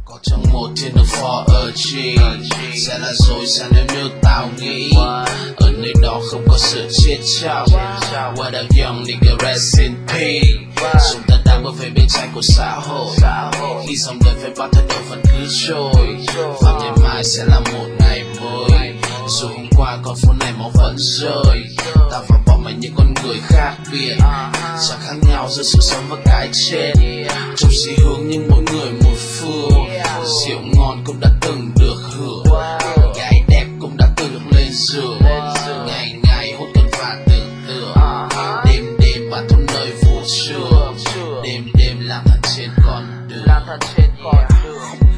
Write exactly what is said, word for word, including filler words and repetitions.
Có trong một thiên đường for a G sẽ là dối gian nếu như tao nghĩ ở nơi đó không có sự chết chóc. What a young nigga rest in peace. Chúng ta đang bước về bên trái của xã hội khi dòng đời phải bao thay đổi vẫn cứ trôi. Và ngày mai sẽ là một ngày mới. Dù hôm qua còn phút này máu vẫn rơi. Ta và bọn mày những con người khác biệt, chẳng khác nhau giữa sự sống và cái chết. Trong xi hướng nhưng mỗi người một phương. Rượu ngon cũng đã từng được hưởng, gái đẹp cũng đã từng được lên giường. Ngày ngày hút cơn và tưởng tượng, đêm đêm bản thân nơi vũ trường, đêm đêm lang thang trên con đường.